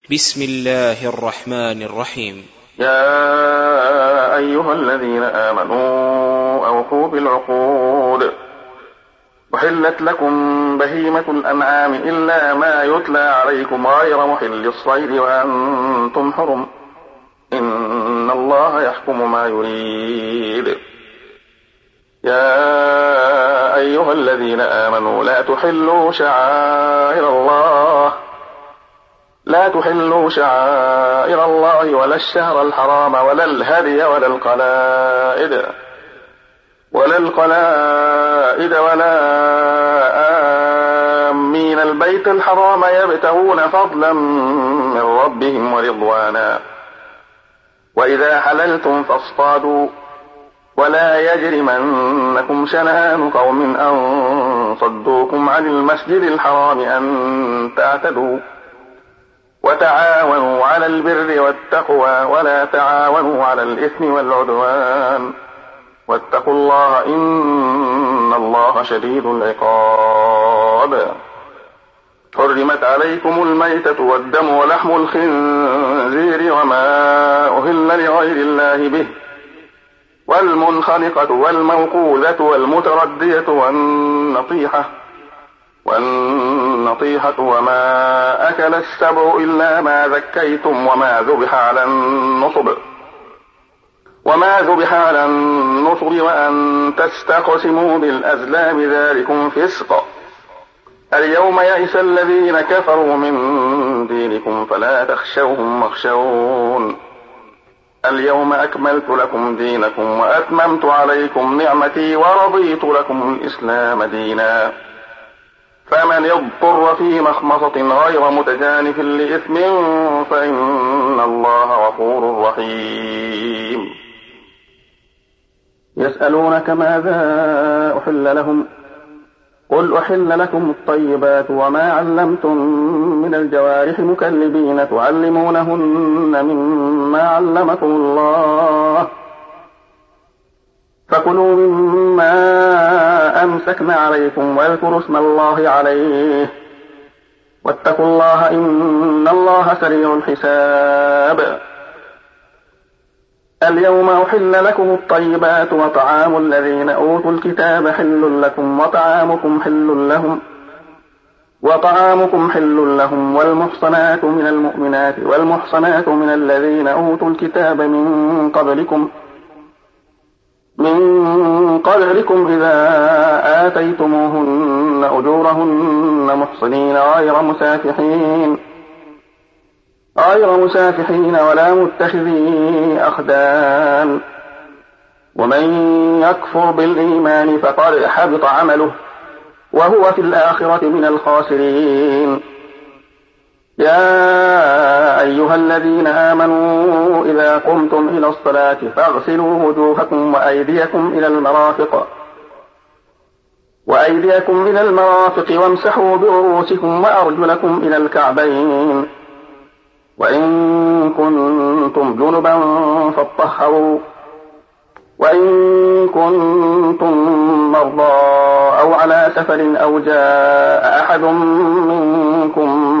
بسم الله الرحمن الرحيم. يا أيها الذين آمنوا أوفوا بالعقود، أحلت لكم بهيمة الأنعام إلا ما يتلى عليكم غير محل الصيد وأنتم حرم، إن الله يحكم ما يريد. يا أيها الذين آمنوا لا تحلوا شعائر الله ولا الشهر الحرام ولا الهدي ولا القلائد ولا آمين البيت الحرام يبتغون فضلا من ربهم ورضوانا، وإذا حللتم فاصطادوا، ولا يجرمنكم شنآن قوم أن صدوكم عن المسجد الحرام أن تعتدوا، وتعاونوا على البر والتقوى ولا تعاونوا على الإثم والعدوان، واتقوا الله إن الله شديد العقاب. حرمت عليكم الميتة والدم ولحم الخنزير وما أهل لغير الله به، والمنخنقة والموقوذة والمتردية والنطيحة وما أكل السبع إلا ما ذكيتم وما ذبح على النصب وأن تستقسموا بالأزلام ذلكم فسق. اليوم يئس الذين كفروا من دينكم فلا تخشوهم واخشون، اليوم أكملت لكم دينكم وأتممت عليكم نعمتي ورضيت لكم الإسلام دينا، فمن اضطر في مخمصة غير متجانف لإثم فإن الله غفور رحيم. يسألونك ماذا أحل لهم، قل أحل لكم الطيبات وما علمتم من الجوارح مكلبين تعلمونهن مما علمكم الله، فكلوا مما أمسكن عليكم واذكروا اسم الله عليه، واتقوا الله إن الله سريع الحساب. اليوم أحل لكم الطيبات وطعام الذين أوتوا الكتاب حل لكم وطعامكم حل لهم، والمحصنات من المؤمنات والمحصنات من الذين أوتوا الكتاب من قبلكم إذا آتيتموهن أجورهن محصنين غير مسافحين ولا متخذي أخدان، ومن يكفر بالإيمان فقد حبط عمله وهو في الآخرة من الخاسرين. يا أيها الذين آمنوا إذا قمتم إلى الصلاة فاغسلوا وجوهكم وأيديكم إلى المرافق وامسحوا برؤوسكم وأرجلكم إلى الكعبين، وإن كنتم جنبا فاطهروا، وإن كنتم مرضى أو على سفر أو جاء أحد منكم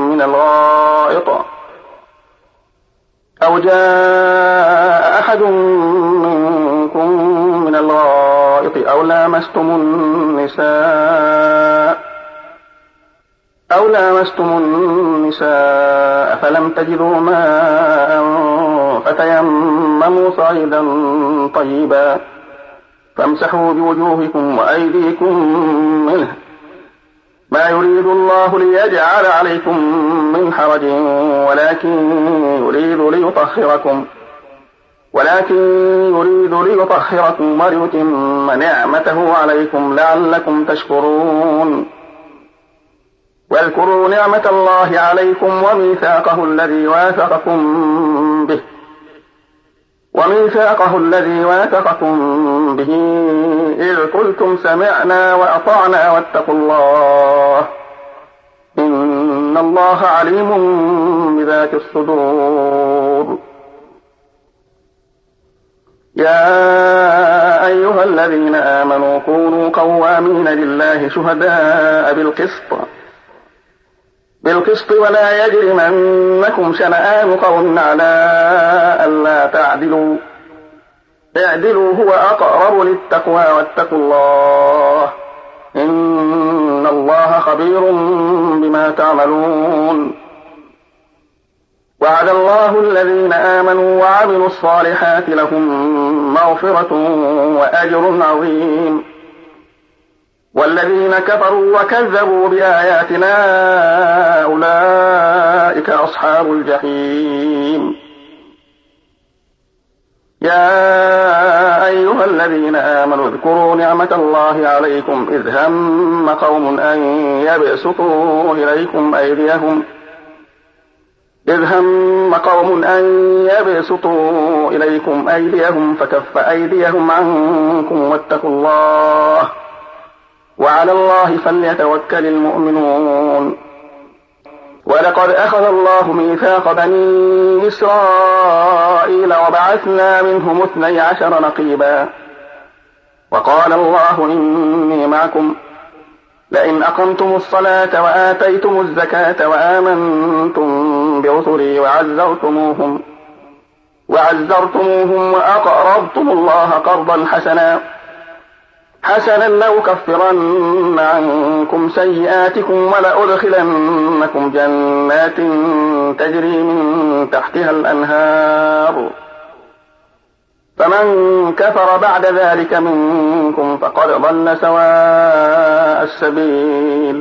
من الغائط أو لامستم النساء فلم تجدوا ماء فتيمموا صعيدا طيبا فامسحوا بوجوهكم وأيديكم منه، ما يريد الله ليجعل عليكم من حرج ولكن يريد ليطهركم وليتم نعمته عليكم لعلكم تشكرون. واذكروا نعمة الله عليكم وميثاقه الذي واثقكم به إذ قلتم سمعنا وأطعنا واتقوا الله إن الله عليم بذات الصدور. يا أيها الذين آمنوا كونوا قوامين لله شهداء بالقسط بالقسط ولا يجرمنكم شنآن قوم على ألا تعدلوا اعدلوا هو أقرب للتقوى واتقوا الله إن الله خبير بما تعملون. وعد الله الذين آمنوا وعملوا الصالحات لهم مغفرة وأجر عظيم. والذين كفروا وكذبوا بآياتنا أولئك أصحاب الجحيم. يا أيها الذين آمنوا اذكروا نعمة الله عليكم إذ هم قوم أن يبسطوا إليكم أيديهم فكف أيديهم عنكم واتقوا الله وعلى الله فليتوكل المؤمنون. ولقد أخذ الله ميثاق بني إسرائيل وبعثنا منهم 12 نقيبا وقال الله إني معكم لئن أقمتم الصلاة وآتيتم الزكاة وآمنتم برسلي وعزرتموهم وأقرضتم الله قرضا حسنا لأكفرن عنكم سيئاتكم ولأدخلنكم جنات تجري من تحتها الأنهار فمن كفر بعد ذلك منكم فقد ضل سواء السبيل.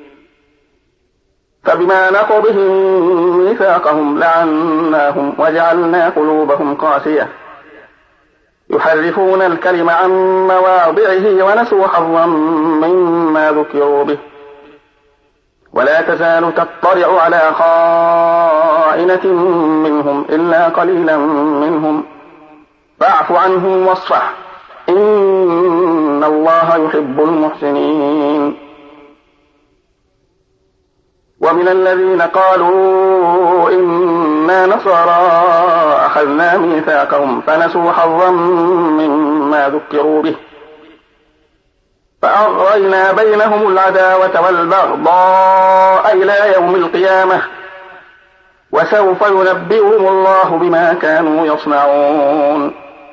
فبما نقضهم ميثاقهم لعناهم وجعلنا قلوبهم قاسية يحرفون الكلم عن مواضعه ونسوا حظا مما ذكروا به ولا تزال تطلع على خائنة منهم إلا قليلا منهم فاعف عنهم واصفح إن الله يحب المحسنين. ومن الذين قالوا إنا نصارى أخذنا ميثاقهم فنسوا حظا مما ذكروا به فأغرينا بينهم العداوة والبغضاء إلى يوم القيامة وسوف ينبئهم الله بما كانوا يصنعون.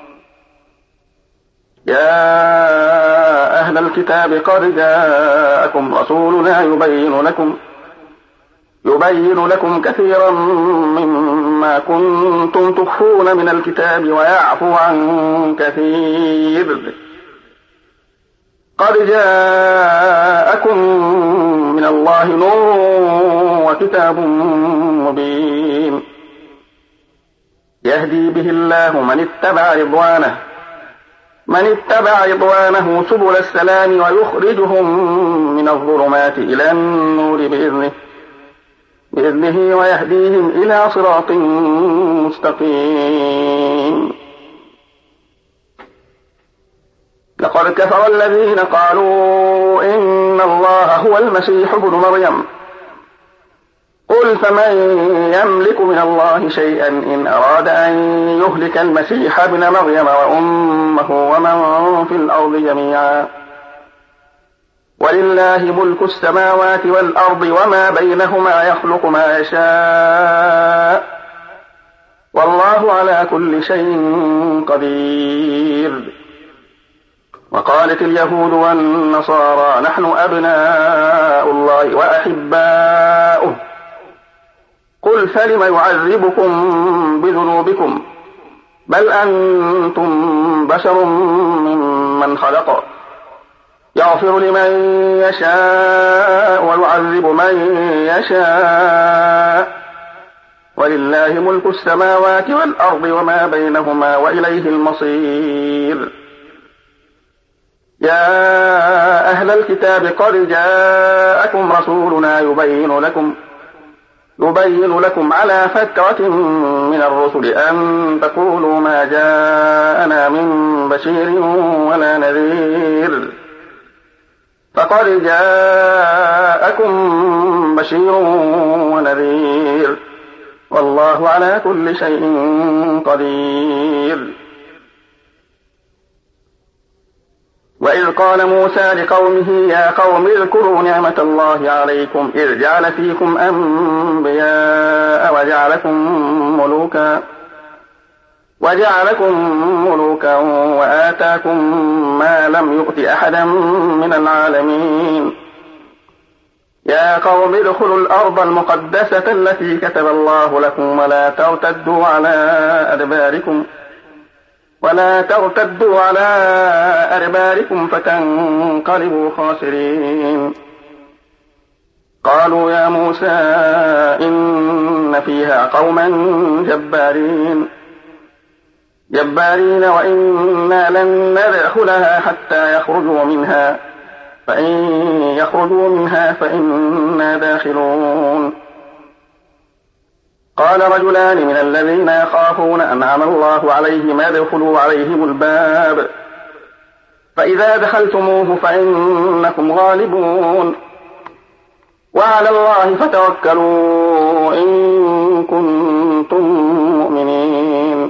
يا أهل الكتاب قد جاءكم رسولنا يبين لكم كثيرا مما كنتم تخفون من الكتاب ويعفو عن كثير. قد جاءكم من الله نور وكتاب مبين يهدي به الله من اتبع رضوانه سبل السلام ويخرجهم من الظلمات إلى النور بإذنه ويهديهم إلى صراط مستقيم. لقد كفر الذين قالوا إن الله هو المسيح ابن مريم قل فمن يملك من الله شيئا إن أراد أن يهلك المسيح ابن مريم وأمه ومن في الأرض جميعا ولله ملك السماوات والأرض وما بينهما يخلق ما يشاء والله على كل شيء قدير. وقالت اليهود والنصارى نحن أبناء الله وأحباؤه قل فلم يعذبكم بذنوبكم بل أنتم بشر ممن خلق يغفر لمن يشاء ويعذب من يشاء ولله ملك السماوات والأرض وما بينهما وإليه المصير. يا أهل الكتاب قد جاءكم رسولنا يبين لكم على فترة من الرسل أن تقولوا ما جاءنا من بشير ولا نذير فقد جاءكم بشير ونذير والله على كل شيء قدير. وإذ قال موسى لقومه يا قوم اذكروا نعمة الله عليكم إذ جعل فيكم أنبياء وجعلكم ملوكا وآتاكم ما لم يؤت أحدا من العالمين يا قوم ادخلوا الأرض المقدسة التي كتب الله لكم ولا ترتدوا على أدباركم فتنقلبوا خاسرين قالوا يا موسى إن فيها قوما جبارين وإنا لن ندخلها حتى يخرجوا منها فإن يخرجوا منها فإنا داخلون قال رجلان من الذين يخافون أنعم الله عليهم ادخلوا عليهم الباب فإذا دخلتموه فإنكم غالبون وعلى الله فتوكلوا إن كنتم مؤمنين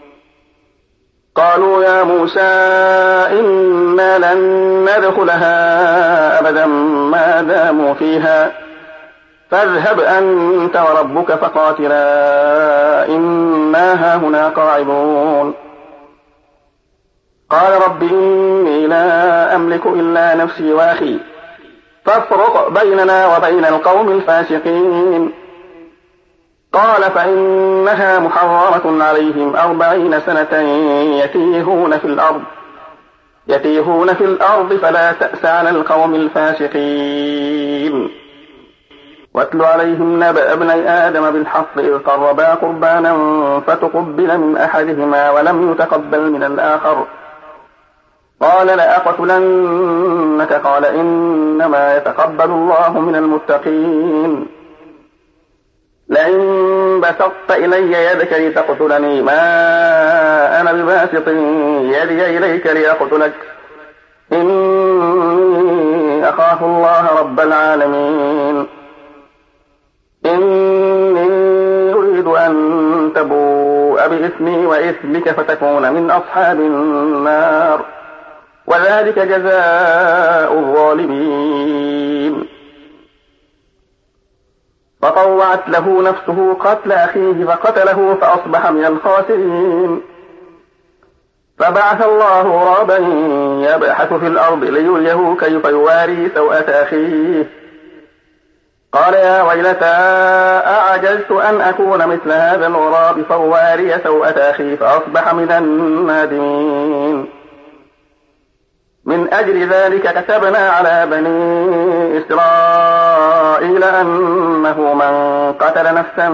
قالوا يا موسى إنا لن ندخلها أبدا ما داموا فيها فاذهب أنت وربك فقاتلا إنا هاهنا قاعدون قال رب إني لا أملك إلا نفسي وأخي فافرق بيننا وبين القوم الفاسقين قال فإنها محرمة عليهم 40 سنة يتيهون في الأرض فلا تأس على القوم الفاسقين واتل عليهم نبأ ابني آدم بالحق إذ قربا قربانا فتقبل من أحدهما ولم يتقبل من الآخر قال لأقتلنك قال إنما يتقبل الله من المتقين لئن بسطت إلي يدك لتقتلني ما أنا بباسط يدي إليك لأقتلك إني أخاف الله رب العالمين إني أريد أن تبوء بإثمي وإثمك فتكون من أصحاب النار وذلك جزاء الظالمين فطوعت له نفسه قتل أخيه فقتله فأصبح من الخاسرين فبعث الله غرابا يبحث في الأرض ليريه كيف يواري سوءة أخيه قال يا ويلتى أعجزت أن أكون مثل هذا الغراب فواري سوءة أخي فأصبح من النادمين من أجل ذلك كتبنا على بني إسرائيل أنه من قتل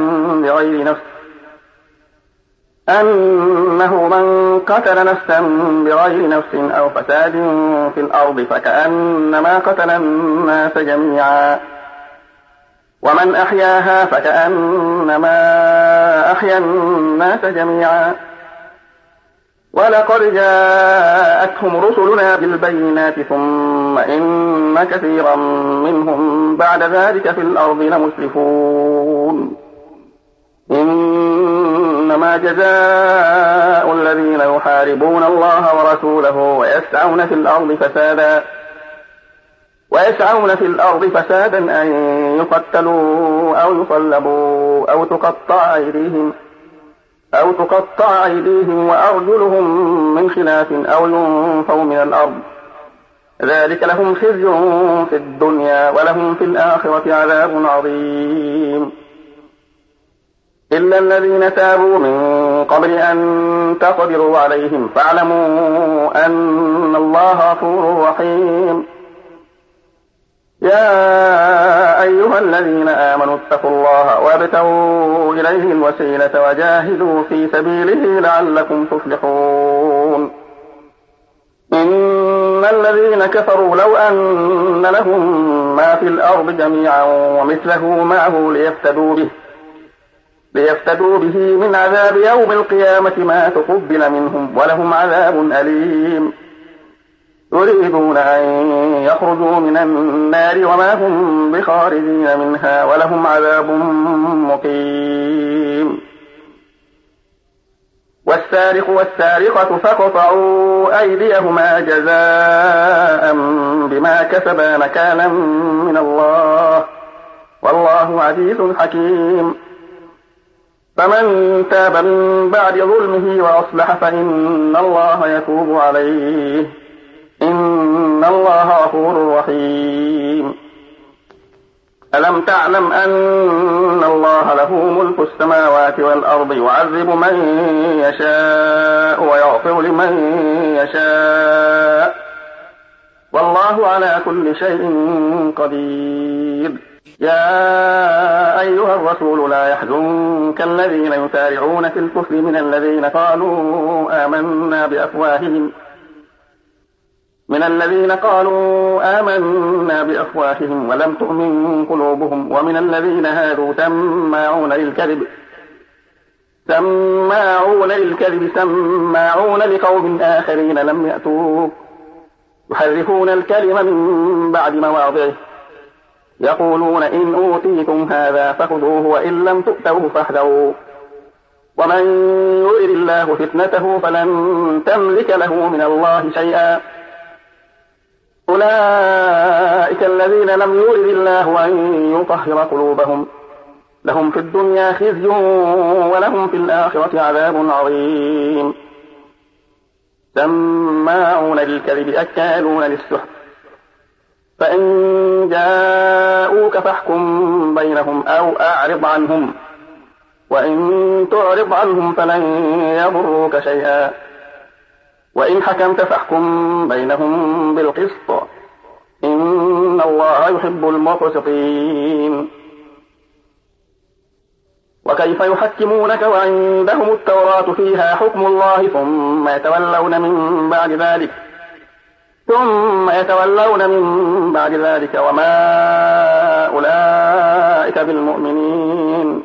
نفسا بغير نفس أو فساد في الأرض فكأنما قتل الناس جميعا ومن أحياها فكأنما أحيا الناس جميعا ولقد جاءتهم رسلنا بالبينات ثم إن كثيرا منهم بعد ذلك في الأرض لمسرفون إنما جزاء الذين يحاربون الله ورسوله ويسعون في الأرض فسادا أن يقتلوا أو يصلبوا أو تقطع أيديهم وأرجلهم من خلاف أو ينفوا من الأرض ذلك لهم خزي في الدنيا ولهم في الآخرة عذاب عظيم إلا الذين تابوا من قبل أن تقدروا عليهم فاعلموا أن الله غفور رحيم يا أيها الذين آمنوا اتقوا الله وابتغوا إليه الوسيلة وجاهدوا في سبيله لعلكم تفلحون إن الذين كفروا لو أن لهم ما في الأرض جميعا ومثله معه ليفتدوا به من عذاب يوم القيامة ما تقبل منهم ولهم عذاب أليم يريدون أن يخرجوا من النار وما هم بخارجين منها ولهم عذاب مقيم والسارق والسارقة فاقطعوا أيديهما جزاء بما كسبا نكالا من الله والله عزيز حكيم. فمن تاب من بعد ظلمه وأصلح فإن الله يتوب عليه إن الله غفور رحيم. ألم تعلم أن الله له ملك السماوات والأرض يعذب من يشاء ويغفر لمن يشاء والله على كل شيء قدير. يا أيها الرسول لا يحزنك الذين يسارعون في الكفر من الذين قالوا آمنا بأفواههم ولم تؤمن قلوبهم ومن الذين هادوا سماعون للكذب سماعون لقوم آخرين لم يأتوك يحرفون الكلم من بعد مواضعه يقولون إن أوتيتم هذا فخذوه وإن لم تؤتوه فاحذروا ومن يرد الله فتنته فلن تملك له من الله شيئا أولئك الذين لم يرد الله أن يطهر قلوبهم لهم في الدنيا خزي ولهم في الآخرة عذاب عظيم. سماعون للكذب أكالون للسحت فإن جاءوك فاحكم بينهم أو أعرض عنهم وإن تعرض عنهم فلن يضروك شيئا وإن حكمت فاحكم بينهم بالقسط إن الله يحب المقسطين. وكيف يحكمونك وعندهم التوراة فيها حكم الله ثم يتولون من بعد ذلك وما أولئك بالمؤمنين.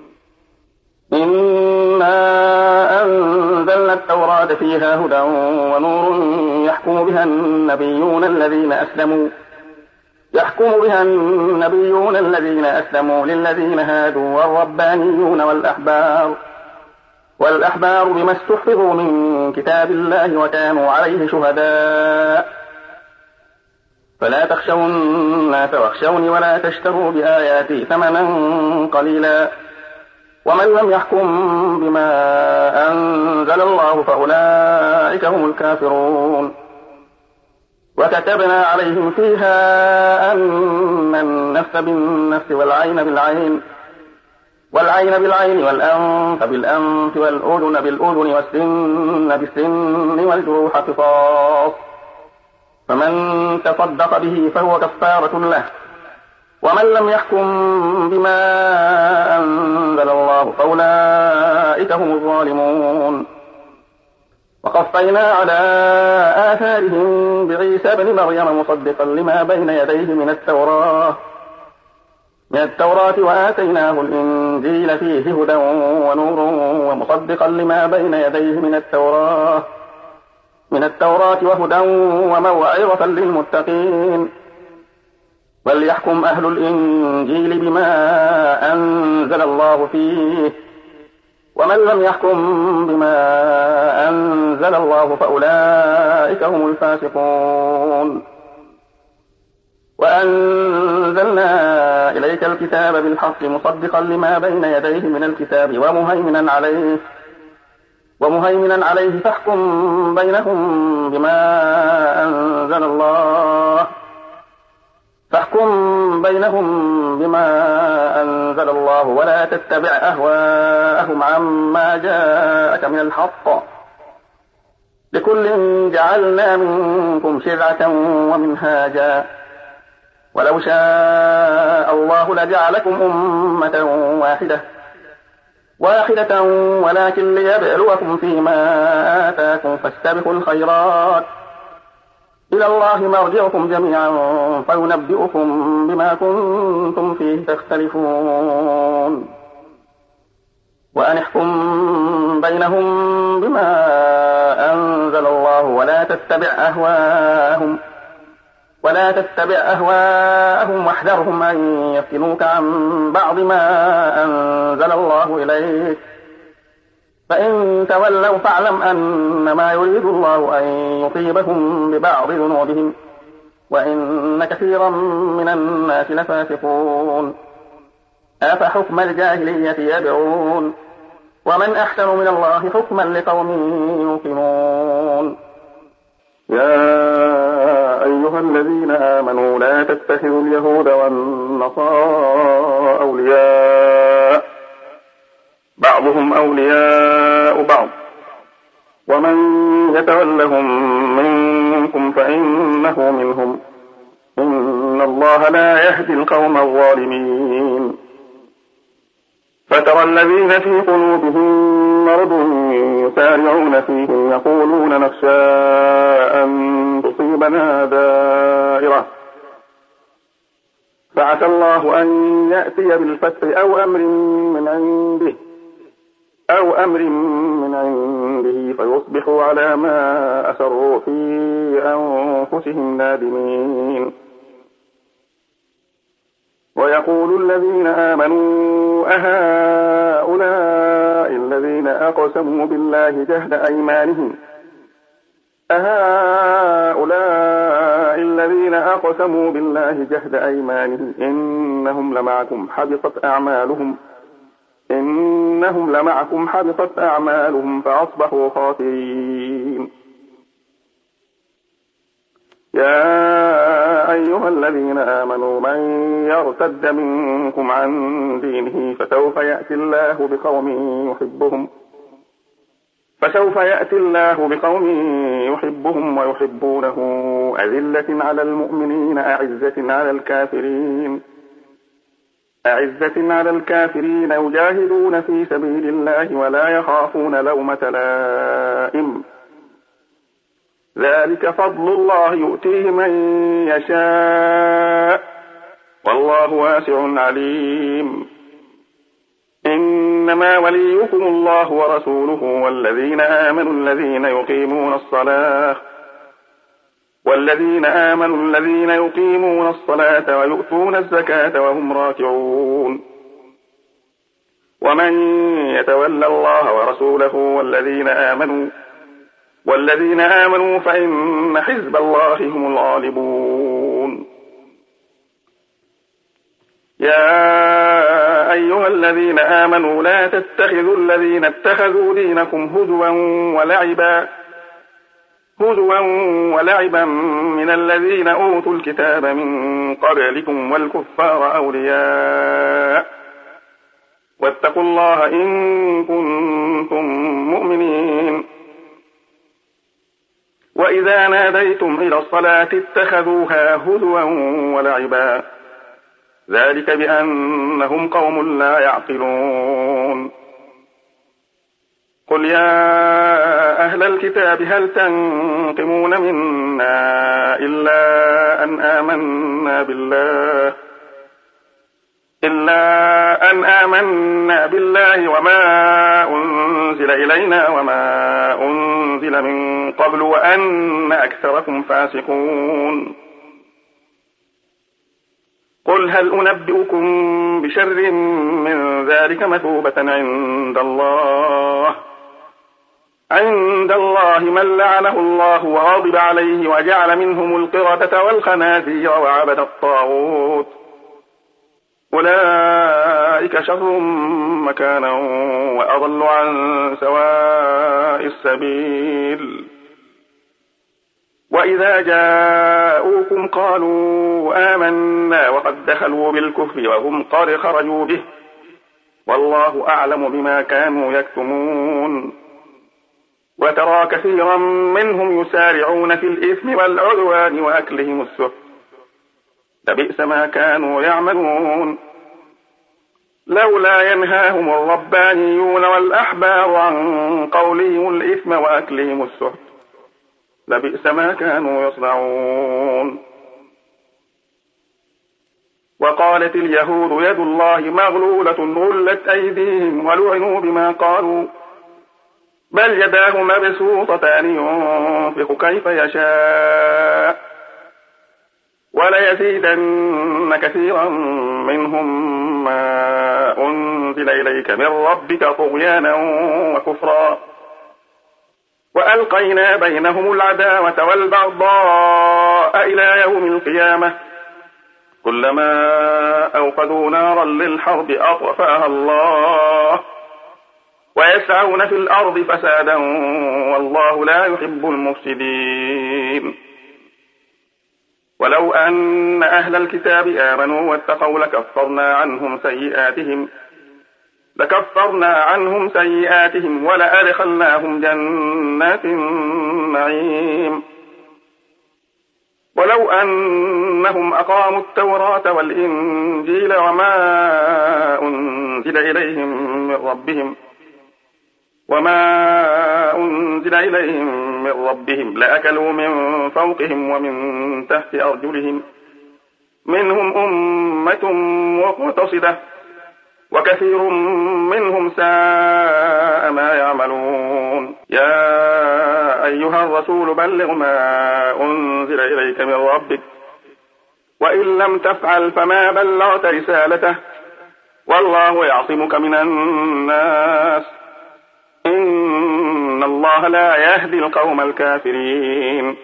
إنا أنزلنا التوراة فيها هدى ونور يحكم بها النبيون الذين أسلموا للذين هادوا والربانيون والأحبار بما استحفظوا من كتاب الله وكانوا عليه شهداء فلا تخشوا الناس واخشوني ولا تشتروا بآياتي ثمنا قليلا ومن لم يحكم بما أنزل الله فأولئك هم الكافرون. وكتبنا عليهم فيها أن النفس بالنفس والعين بالعين والأنف بالأنف والأذن بالأذن والسن بالسن والجروح قصاص فمن تصدق به فهو كفارة له ومن لم يحكم بما أنزل الله فأولئك هم الظالمون. وقفينا على آثارهم بعيسى بن مريم مصدقا لما بين يديه من التوراة وآتيناه الإنجيل فيه هدى ونور ومصدقا لما بين يديه من التوراة وهدى وموعظة للمتقين. وليحكم أهل الإنجيل بما أنزل الله فيه ومن لم يحكم بما أنزل الله فأولئك هم الفاسقون. وأنزلنا إليك الكتاب بالحق مصدقا لما بين يديه من الكتاب ومهيمنا عليه فاحكم بينهم بما أنزل الله ولا تتبع أهواءهم عما جاءك من الحق لكل جعلنا منكم شرعة ومنهاجا ولو شاء الله لجعلكم أمة واحدة ولكن ليبلوكم فيما آتاكم فاستبقوا الخيرات إلى الله مرجعكم جميعا فينبئكم بما كنتم فيه تختلفون. وأن احكم بينهم بما أنزل الله ولا تتبع أهواءهم واحذرهم أن يفتنوك عن بعض ما أنزل الله إليك فإن تولوا فاعلم أنما يريد الله أن يصيبهم ببعض ذنوبهم وإن كثيرا من الناس لفاسقون. أفحكم الجاهلية يبغون ومن أحسن من الله حكما لقوم يوقنون. يا أيها الذين آمنوا لا تتخذوا اليهود والنصارى أولياء بعضهم أولياء بعض ومن يتولهم منكم فإنه منهم إن الله لا يهدي القوم الظالمين. فترى الذين في قلوبهم مرض يسارعون فيهم يقولون نخشى أن تصيبنا دائرة فعسى الله أن يأتي بالفتح أو أمر من عنده فيصبحوا على ما أسروا في أنفسهم نادمين. ويقول الذين آمنوا أهؤلاء الذين أقسموا بالله جهد أيمانهم إنهم لمعكم حبطت أعمالهم فأصبحوا خاسرين. يا أيها الذين آمنوا من يرتد منكم عن دينه فسوف يأتي الله بقوم يحبهم ويحبونه أذلة على المؤمنين أعزة على الكافرين يجاهدون في سبيل الله ولا يخافون لومة لائم ذلك فضل الله يؤتيه من يشاء والله واسع عليم. إنما وليكم الله ورسوله والذين آمنوا الذين يقيمون الصلاة ويؤتون الزكاة وهم راكعون. ومن يتولى الله ورسوله والذين آمنوا فإن حزب الله هم الغالبون. يا أيها الذين آمنوا لا تتخذوا الذين اتخذوا دينكم هزوا ولعبا من الذين أوتوا الكتاب من قبلكم والكفار أولياء واتقوا الله إن كنتم مؤمنين. وإذا ناديتم إلى الصلاة اتخذوها هزوا ولعبا ذلك بأنهم قوم لا يعقلون. قل يا أهل الكتاب هل تنقمون منا إلا أن آمنا بالله وما أنزل إلينا وما أنزل من قبل وأن أكثركم فاسقون. قل هل أنبئكم بشر من ذلك مثوبة عند الله من لعنه الله وغضب عليه وجعل منهم القردة والخنازير وعبد الطاغوت أولئك شر مكانا وأضل عن سواء السبيل. وإذا جاءوكم قالوا آمنا وقد دخلوا بالكفر وهم قد خرجوا به والله أعلم بما كانوا يكتمون. وترى كثيرا منهم يسارعون في الإثم والعدوان وأكلهم السحت لبئس ما كانوا يعملون. لولا ينهاهم الربانيون والأحبار عن قولهم الإثم وأكلهم السحت لبئس ما كانوا يصنعون. وقالت اليهود يد الله مغلولة غلت أيديهم ولعنوا بما قالوا بل يداه مبسوطتان ينفق كيف يشاء وليزيدن كثيرا منهم ما أنزل إليك من ربك طغيانا وكفرا وألقينا بينهم العداوة والبغضاء إلى يوم القيامة كلما أوقدوا نارا للحرب أطفأها الله ويسعون في الأرض فسادا والله لا يحب المفسدين ولو أن أهل الكتاب آمنوا واتقوا لكفرنا عنهم سيئاتهم ولأدخلناهم جنات النعيم ولو أنهم أقاموا التوراة والإنجيل وما أنزل إليهم من ربهم لأكلوا من فوقهم ومن تحت أرجلهم منهم أمة مقتصدة وكثير منهم ساء ما يعملون يا أيها الرسول بلغ ما أنزل إليك من ربك وإن لم تفعل فما بلغت رسالته والله يعصمك من الناس إن الله لا يهدي القوم الكافرين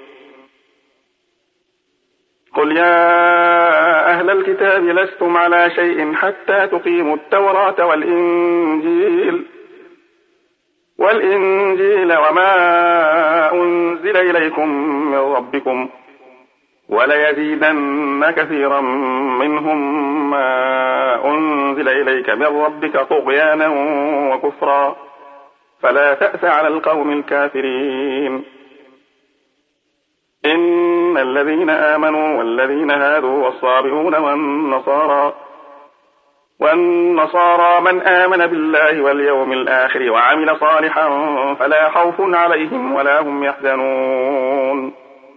قل يا أهل الكتاب لستم على شيء حتى تقيموا التوراة والإنجيل وما أنزل إليكم من ربكم وليزيدن كثيرا منهم ما أنزل إليك من ربك طغيانا وكفرا فلا تأس على القوم الكافرين إن الذين آمنوا والذين هادوا والصابئون والنصارى من آمن بالله واليوم الآخر وعمل صالحا فلا خوف عليهم ولا هم يحزنون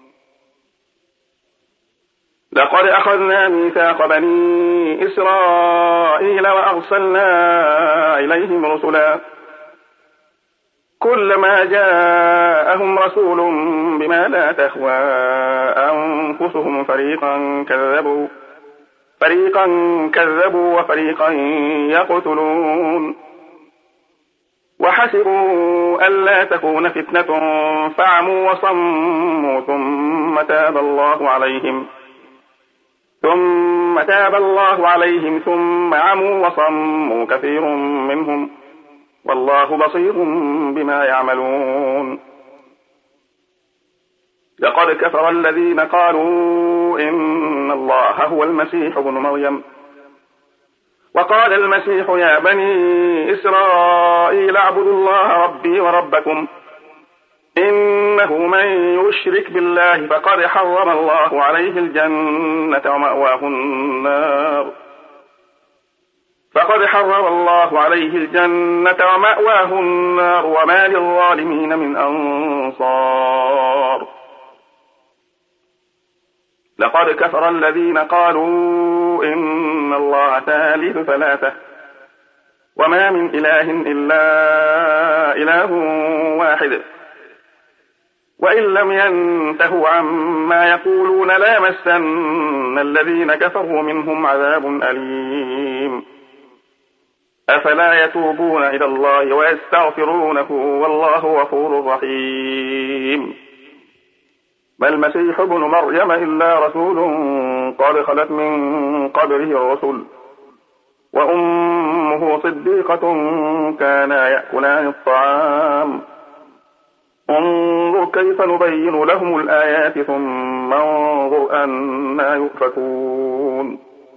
لقد أخذنا ميثاق بني إسرائيل وأرسلنا إليهم رسلا كلما جاءهم رسول بما لا تهوى أنفسهم فريقا كذبوا وفريقا يقتلون وحسبوا ألا تكون فتنة فعموا وصموا ثم تاب الله عليهم ثم عموا وصموا كثير منهم والله بصير بما يعملون لقد كفر الذين قالوا إن الله هو المسيح ابن مريم وقال المسيح يا بني إسرائيل اعبدوا الله ربي وربكم إنه من يشرك بالله فقد حرم الله عليه الجنة ومأواه النار وما للظالمين من أنصار لقد كفر الذين قالوا إن الله ثالث ثلاثة وما من إله إلا إله واحد وإن لم ينتهوا عما يقولون ليمسن الذين كفروا منهم عذاب أليم أفلا يتوبون إلى الله ويستغفرونه والله غفور رحيم ما المسيح ابن مريم إلا رسول قد خلت من قبله الرسل وأمه صديقة كانا يأكلان الطعام انظر كيف نبين لهم الآيات ثم انظر أنا يؤفكون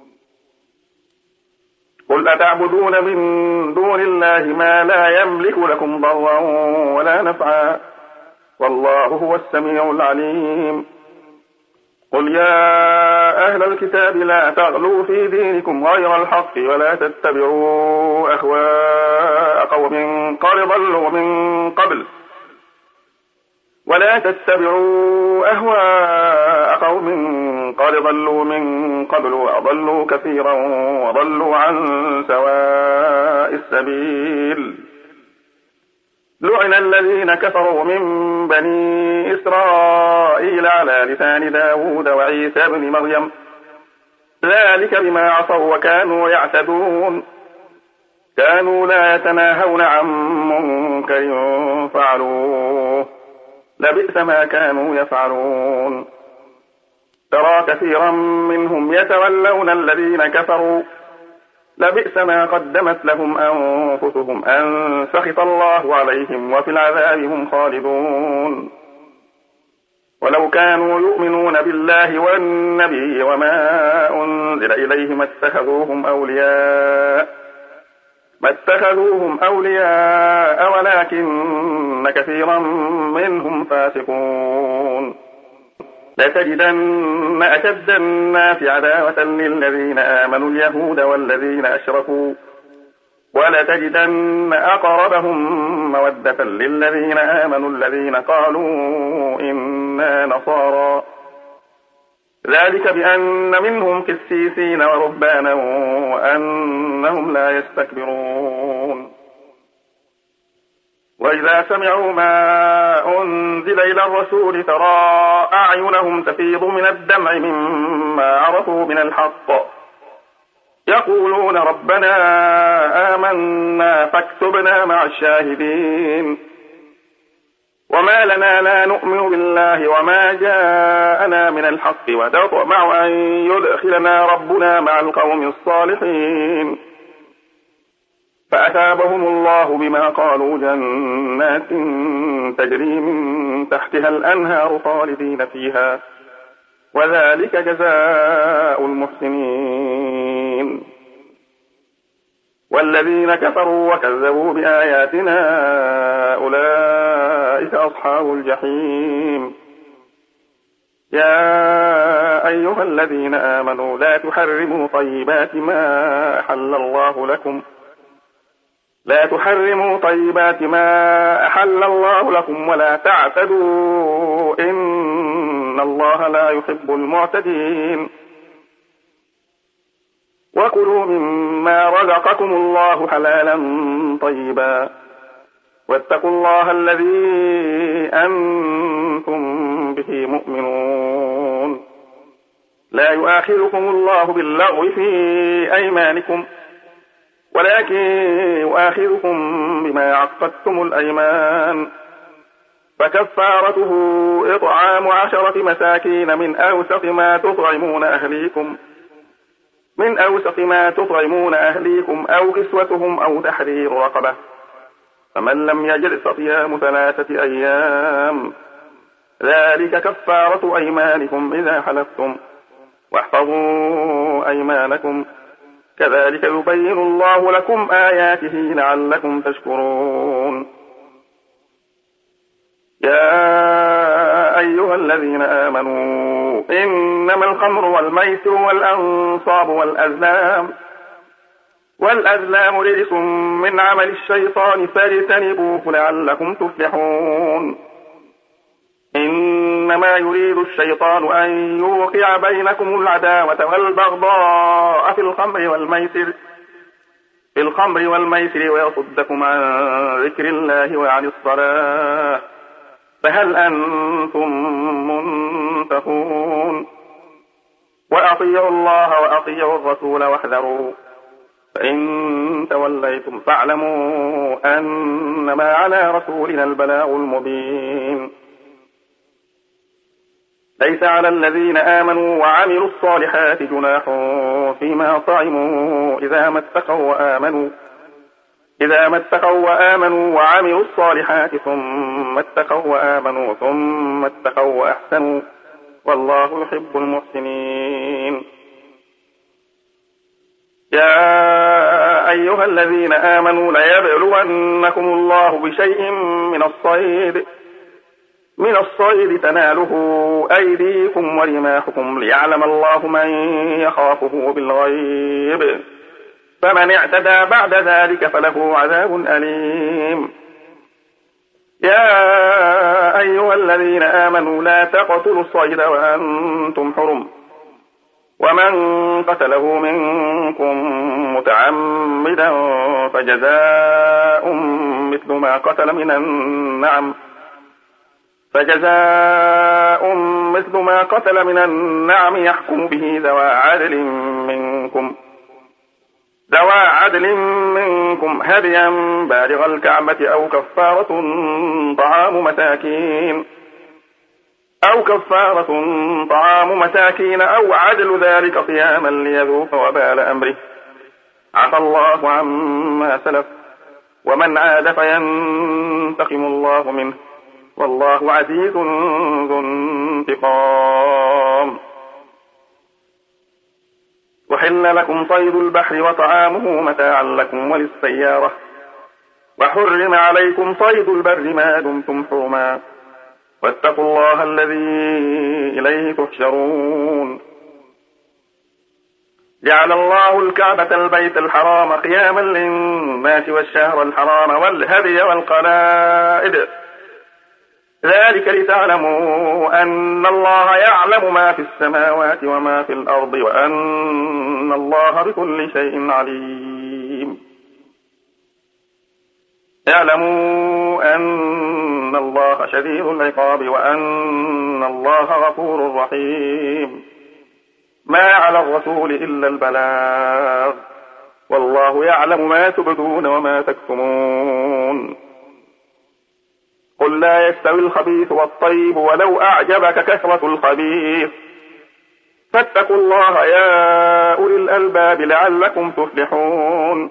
قل أتعبدون من دون الله ما لا يملك لكم ضرا ولا نفعا والله هو السميع العليم قل يا أهل الكتاب لا تغلوا في دينكم غير الحق ولا تتبعوا أهواء قوم قد ضلوا من قبل وأضلوا كثيرا وضلوا عن سواء السبيل لعن الذين كفروا من بني إسرائيل على لسان داود وعيسى بن مريم ذلك بما عصوا وكانوا يعتدون كانوا لا يتناهون عن منكر فعلوه لبئس ما كانوا يفعلون ترى كثيرا منهم يتولون الذين كفروا لبئس ما قدمت لهم أنفسهم أن سخط الله عليهم وفي العذاب هم خالدون ولو كانوا يؤمنون بالله والنبي وما أنزل إليه ما اتخذوهم أولياء ولكن كثيرا منهم فاسقون لتجدن أشد الناس عداوة للذين آمنوا اليهود والذين أشركوا ولتجدن أقربهم مودة للذين آمنوا الذين قالوا إنا نصارى ذلك بأن منهم قسيسين ورهبانا وأنهم لا يستكبرون وإذا سمعوا ما أنزل إلى الرسول ترى أعينهم تفيض من الدمع مما عرفوا من الحق يقولون ربنا آمنا فاكتبنا مع الشاهدين وما لنا لا نؤمن بالله وما جاءنا من الحق ونطمع أن يدخلنا ربنا مع القوم الصالحين فأثابهم الله بما قالوا جنات تجري من تحتها الأنهار خالدين فيها وذلك جزاء المحسنين والذين كفروا وكذبوا بآياتنا أولئك أصحاب الجحيم يا أيها الذين آمنوا لا تحرموا طيبات ما أحل الله لكم ولا تعتدوا إن الله لا يحب المعتدين وكلوا مما رزقكم الله حلالا طيبا واتقوا الله الذي أنتم به مؤمنون لا يؤاخذكم الله باللغو في أيمانكم ولكن يؤاخذكم بما عقدتم الأيمان فكفارته إطعام 10 مساكين من أوسط ما تطعمون أهليكم أو كسوتهم أو تحرير رقبة فمن لم يجد فصيام 3 أيام ذلك كفارة أيمانكم إذا حلفتم واحفظوا أيمانكم كذلك يبين الله لكم آياته لعلكم تشكرون يا أيها الذين آمنوا إنما الخمر والميسر والأنصاب والأزلام رجس من عمل الشيطان فاجتنبوه لعلكم تفلحون إنما يريد الشيطان أن يوقع بينكم العداوة والبغضاء في الخمر والميسر ويصدكم عن ذكر الله وعن الصلاة فهل أنتم منتهون وأطيعوا الله وأطيعوا الرسول واحذروا فإن توليتم فاعلموا أنما على رسولنا البلاغ المبين ليس على الذين آمنوا وعملوا الصالحات جناح فيما طعموا إذا ما اتقوا وآمنوا وعملوا الصالحات ثم اتقوا وأحسنوا والله يحب المحسنين يا أيها الذين آمنوا ليبلونكم الله بشيء من الصيد تناله أيديكم ورماحكم ليعلم الله من يخافه بالغيب فمن اعتدى بعد ذلك فله عذاب أليم يا أيها الذين آمنوا لا تقتلوا الصيد وأنتم حرم ومن قتله منكم متعمدا فجزاء مثل ما قتل من النعم فجزاء مثل ما قتل من النعم يحكم به ذوى عدل منكم هديا بالغ الكعبة أو كفارة طعام مساكين أو عدل ذلك صياما ليذوق وبال أمره. عفى الله عما سلف ومن عاد فينتقم الله منه والله عزيز ذو انتقام. وحل لكم صيد البحر وطعامه متاعا لكم وللسيارة وحرم عليكم صيد البر ما دمتم حرما واتقوا الله الذي إليه تحشرون. جعل الله الكعبة البيت الحرام قياما للناس والشهر الحرام والهدي والقلائد ذلك لتعلموا أن الله يعلم ما في السماوات وما في الأرض وأن الله بكل شيء عليم. اعلموا أن الله شديد العقاب وأن الله غفور رحيم. ما على الرسول إلا البلاغ والله يعلم ما تبدون وما تكتمون. قل لا يستوي الخبيث والطيب ولو أعجبك كثرة الخبيث فاتقوا الله يا أولي الألباب لعلكم تفلحون.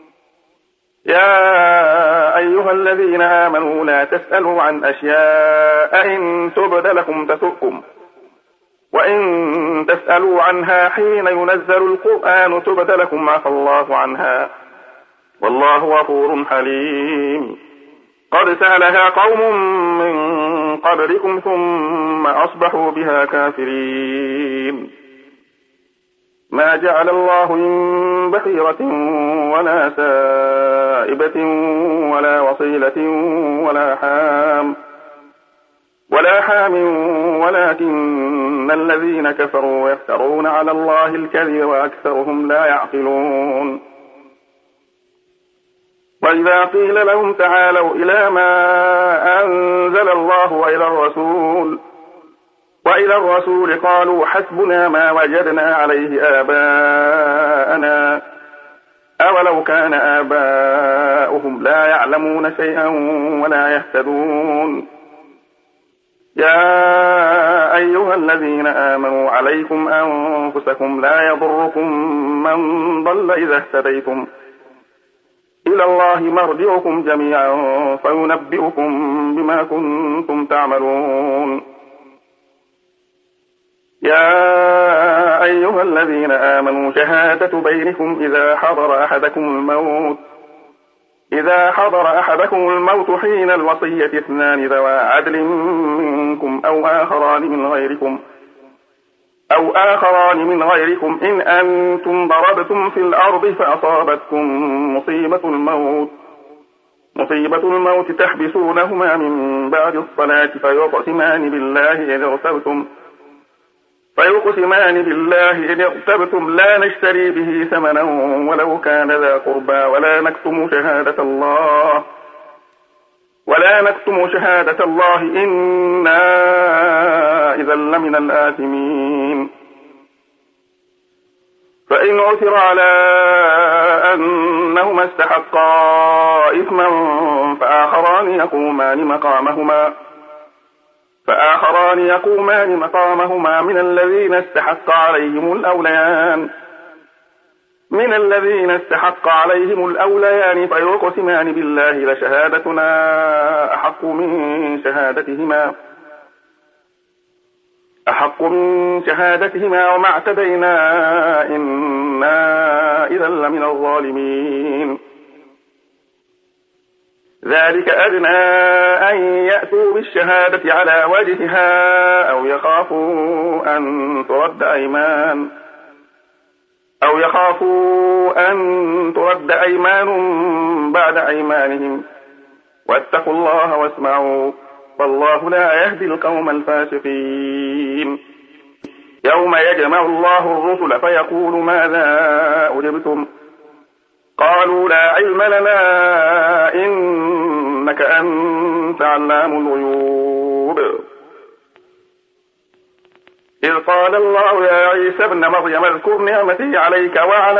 يا أيها الذين آمنوا لا تسألوا عن أشياء إن تبد لكم تسؤكم وإن تسألوا عنها حين ينزل القرآن تبد لكم عفى الله عنها والله غفور حليم. قد سألها قوم من قبلكم ثم أصبحوا بها كافرين. ما جعل الله من بحيرة ولا سائبة ولا وصيلة ولا حام ولكن الذين كفروا يفترون على الله الكذب وأكثرهم لا يعقلون. وإذا قيل لهم تعالوا إلى ما أنزل الله وإلى الرسول قالوا حسبنا ما وجدنا عليه آباءنا أولو كان آباؤهم لا يعلمون شيئا ولا يهتدون. يا أيها الذين آمنوا عليكم أنفسكم لا يضركم من ضل إذا اهتديتم إلى الله مرجعكم جميعا فينبئكم بما كنتم تعملون. يا أيها الذين آمنوا شهادة بينكم إذا حضر أحدكم الموت حين الوصية اثنان ذوى عدل منكم أو آخران من غيركم إن أنتم ضربتم في الأرض فأصابتكم مصيبة الموت تحبسونهما من بعد الصلاة فيقسمان بالله إن ارتبتم لا نشتري به ثمنا ولو كان ذا قربى ولا نكتم شهادة الله إنا إذا لمن الآثمين. فإن عثر على أنهما استحقا إثما فآخران يقومان مقامهما من الذين استحق عليهم الأوليان فيقسمان بالله لشهادتنا أحق من شهادتهما وما اعتدينا إنا إذا لمن الظالمين. ذلك أدنى أن يأتوا بالشهادة على وجهها أو يخافوا أن ترد أيمان بعد أيمانهم واتقوا الله واسمعوا والله لا يهدي القوم الفاسقين. يوم يجمع الله الرسل فيقول ماذا أجبتم قالوا لا علم لنا إنك إنك أنت علام الغيوب. إذ قال الله يا عيسى ابن مريم اذكر نعمتي عليك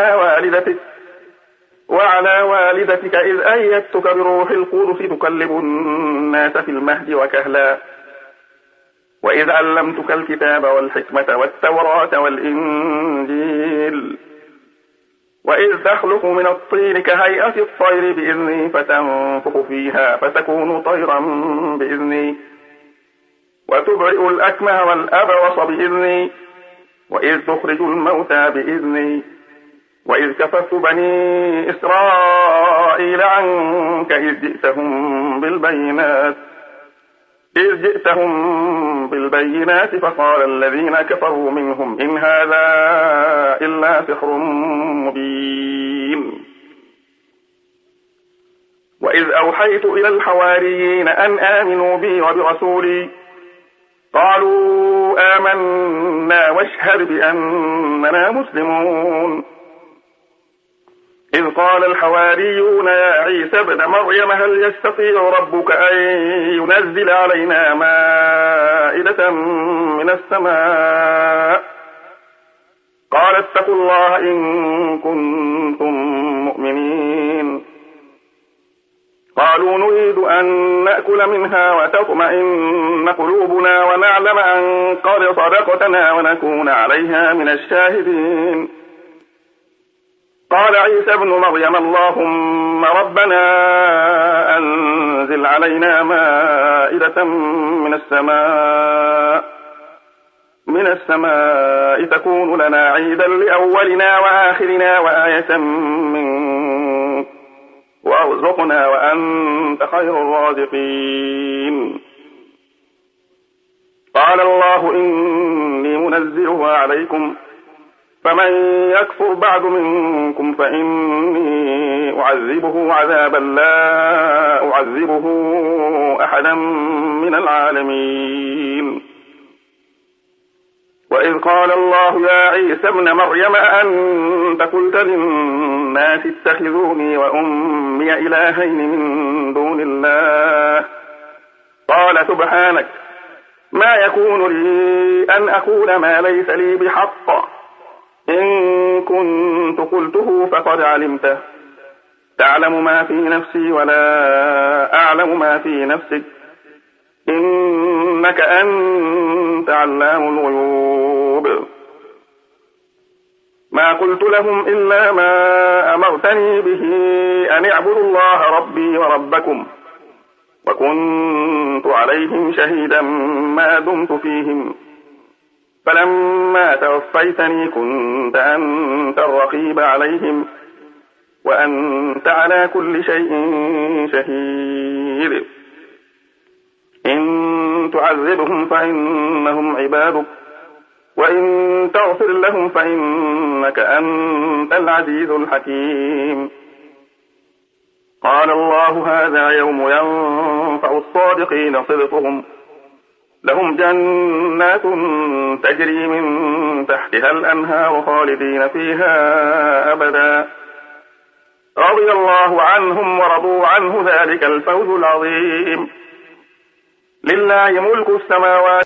وعلى والدتك إذ أيدتك بروح القدس تكلم الناس في المهد وكهلا وإذ علمتك الكتاب والحكمة والتوراة والإنجيل وإذ تخلق من الطين كهيئة الطير بإذني فتنفخ فيها فتكون طيرا بإذني وتبرئ الأكمه والأبرص بإذني وإذ تخرج الموتى بإذني وإذ كففت بني إسرائيل عنك إذ جئتهم بالبينات فقال الذين كفروا منهم إن هذا إلا سحر مبين. وإذ أوحيت إلى الحواريين أن آمنوا بي وبرسولي قالوا آمنا واشهد بأننا مسلمون. إذ قال الحواريون يا عيسى ابن مريم هل يستطيع ربك أن ينزل علينا مائدة من السماء قال اتقوا الله إن كنتم مؤمنين. قالوا نريد أن نأكل منها وتطمئن قلوبنا ونعلم أن قد صدقتنا ونكون عليها من الشاهدين. قال عيسى ابن مريم اللهم ربنا أنزل علينا مائدة من السماء تكون لنا عيدا لأولنا وآخرنا وآية منك وارزقنا وأنت خير الرازقين. قال الله إني منزلها عليكم فمن يكفر بعد منكم فإني أعذبه عذابا لا أعذبه أحدا من العالمين. وإذ قال الله يا عيسى ابن مريم أأنت قلت للناس اتخذوني وأمي إلهين من دون الله قال سبحانك ما يكون لي أن أقول ما ليس لي بحق إن كنت قلته فقد علمته تعلم ما في نفسي ولا أعلم ما في نفسك إنك أنت علام الغيوب. ما قلت لهم إلا ما أمرتني به أن اعبدوا الله ربي وربكم وكنت عليهم شهيدا ما دمت فيهم فلما توفيتني كنت أنت الرقيب عليهم وأنت على كل شيء شهيد. إن تعذبهم فإنهم عبادك وإن تغفر لهم فإنك أنت العزيز الحكيم. قال الله هذا يوم ينفع الصادقين صدقهم لهم جنات تجري من تحتها الأنهار خالدين فيها أبدا رضي الله عنهم ورضوا عنه ذلك الفوز العظيم. لله ملك السماوات